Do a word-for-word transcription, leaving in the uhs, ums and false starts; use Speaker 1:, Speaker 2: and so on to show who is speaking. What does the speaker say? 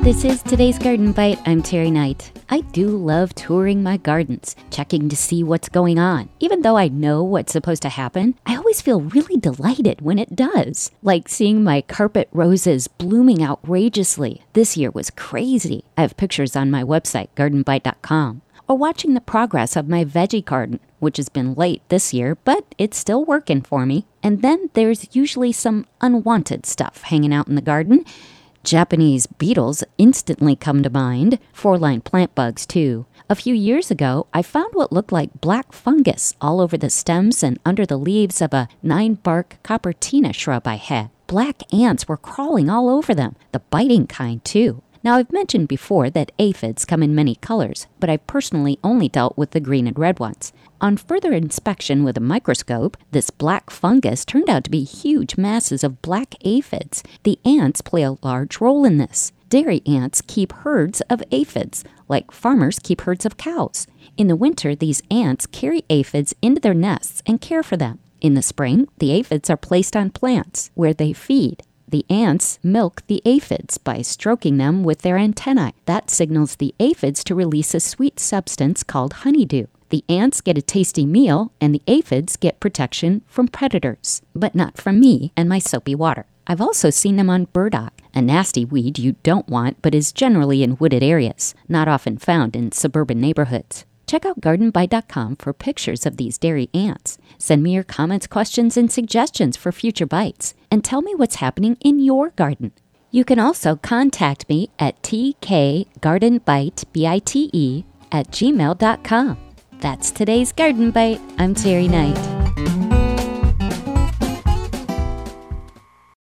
Speaker 1: This is today's Garden Bite. I'm Terry Knight. I do love touring my gardens, checking to see what's going on. Even though I know what's supposed to happen, I always feel really delighted when it does. Like seeing my carpet roses blooming outrageously. This year was crazy. I have pictures on my website, garden bite dot com. Or watching the progress of my veggie garden, which has been late this year, but it's still working for me. And then there's usually some unwanted stuff hanging out in the garden. Japanese beetles instantly come to mind, four-line plant bugs too. A few years ago, I found what looked like black fungus all over the stems and under the leaves of a nine-bark Coppertina shrub I had. Black ants were crawling all over them, the biting kind too. Now, I've mentioned before that aphids come in many colors, but I've personally only dealt with the green and red ones. On further inspection with a microscope, this black fungus turned out to be huge masses of black aphids. The ants play a large role in this. Dairy ants keep herds of aphids, like farmers keep herds of cows. In the winter, these ants carry aphids into their nests and care for them. In the spring, the aphids are placed on plants, where they feed. The ants milk the aphids by stroking them with their antennae. That signals the aphids to release a sweet substance called honeydew. The ants get a tasty meal, and the aphids get protection from predators, but not from me and my soapy water. I've also seen them on burdock, a nasty weed you don't want but is generally in wooded areas, not often found in suburban neighborhoods. Check out garden bite dot com for pictures of these dairy ants. Send me your comments, questions, and suggestions for future bites, and tell me what's happening in your garden. You can also contact me at tkgardenbite, B I T E, at gmail dot com. That's today's Garden Bite. I'm Terry Knight.